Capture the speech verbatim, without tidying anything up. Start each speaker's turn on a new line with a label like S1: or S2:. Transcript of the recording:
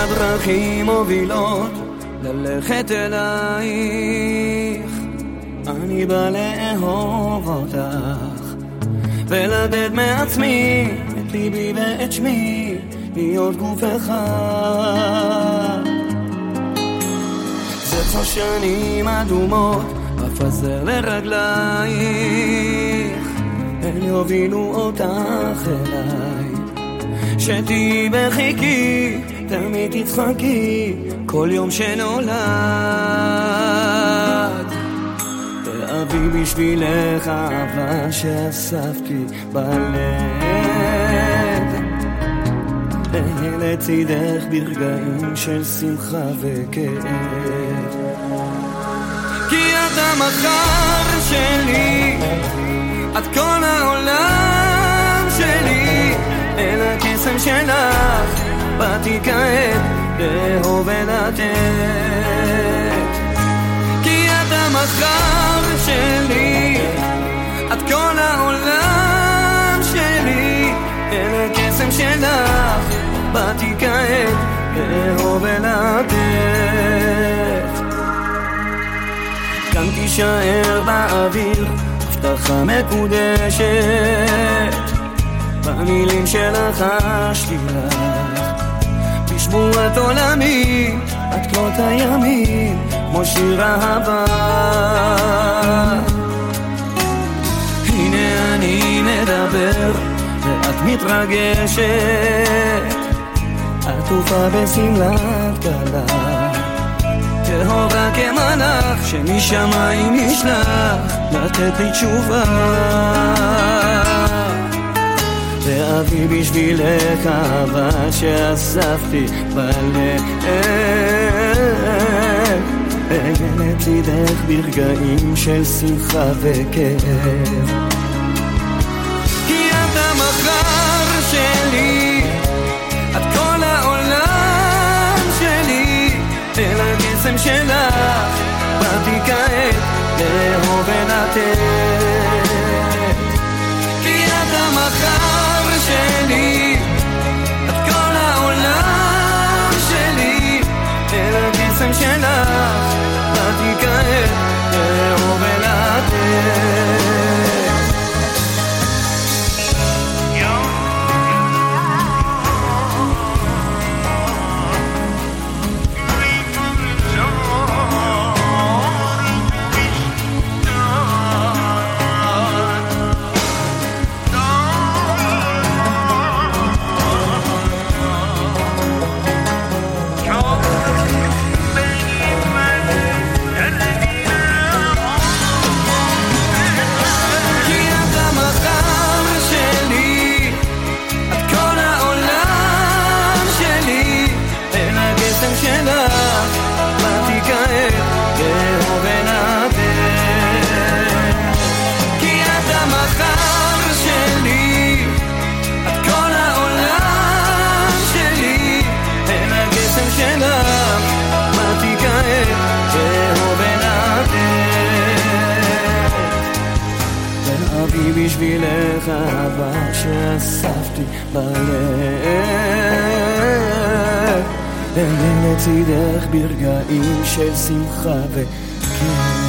S1: הדרכים מובילות ללכת אלייך, אני בא לאהוב אותך ולתת מעצמי את ליבי ואת שמי, להיות גוף אחד. זכר שנים אדומות אפזר לרגלייך, הם יובילו אותך אליי, שתהי בחיקי, תמיד תצחקי כל יום שנולד. תאהבי בשבילך אהבה שאספתי בלב, אהיה לצידך ברגעים של שמחה וכאב, כי את המחר שלי, את כל העולם שלי, אל הקסם שלך באתי כעת לאהוב ולתת, כי את המחר שלי, את כל העולם שלי, אל הקסם שלך באתי כעת לאהוב ולתת. כאן תישאר באוויר הבטחה מקודשת, במילים שלך חשתי לך, בשבועת עולמי את כל הימים כמו שיר אהבה. הנה אני מדבר ואת מתרגשת, עטופה בשמלת כלה, טהורה כמלאך שמשמיים נשלח לתת לי תשובה. ואבי בשבילך אהבה שאספתי בלב, אהיה לצידך ברגעים של שמחה וכאב, כי את המחר שלי, את כל העולם שלי, אל הקסם שלך באתי כעת לאהוב ולתת, כי את המחר שלי, את כל העולם שלי, אל הקסם שלך באתי כעת לאהוב ולתת. בשבילך אהבה שאספתי בלב, אהיה לצידך ברגעים של שמחה וכאב.